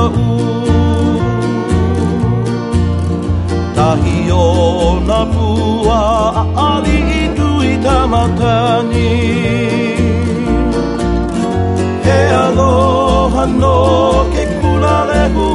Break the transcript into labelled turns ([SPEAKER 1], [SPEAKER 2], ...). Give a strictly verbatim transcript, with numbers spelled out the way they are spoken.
[SPEAKER 1] u Tahi o na pua ali i tui tamatani He aloha no ke kula lehu